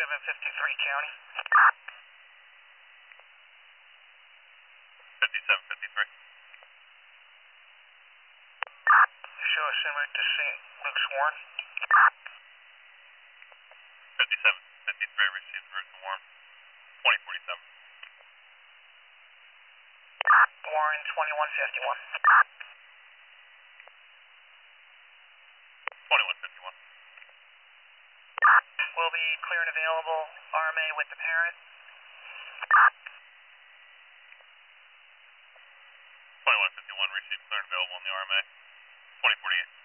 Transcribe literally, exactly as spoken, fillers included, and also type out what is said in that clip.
seven fifty-three county. fifty-seven fifty-three. Show us en route to Saint Luke's Warren. fifty-seven fifty-three received route to Warren. twenty forty-seven. Warren twenty-one fifty-one. twenty-one fifty-one. Will be clear and available. R M A with the parent. twenty-one fifty-one received clear and available on the R M A. twenty forty-eight.